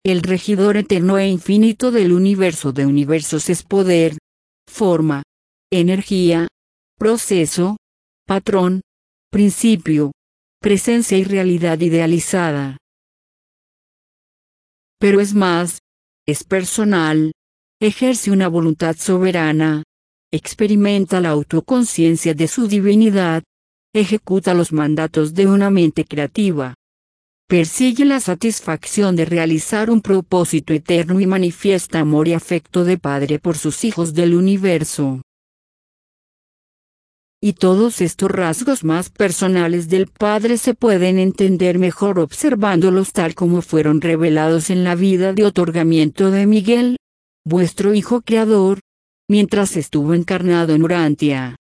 El regidor eterno e infinito del universo de universos es poder, forma, energía, proceso, patrón, principio, presencia y realidad idealizada. Pero es más, es personal, ejerce una voluntad soberana, experimenta la autoconciencia de su divinidad, ejecuta los mandatos de una mente creativa. Persigue la satisfacción de realizar un propósito eterno y manifiesta amor y afecto de Padre por sus hijos del universo. Y todos estos rasgos más personales del Padre se pueden entender mejor observándolos tal como fueron revelados en la vida de otorgamiento de Miguel, vuestro Hijo Creador, mientras estuvo encarnado en Urantia.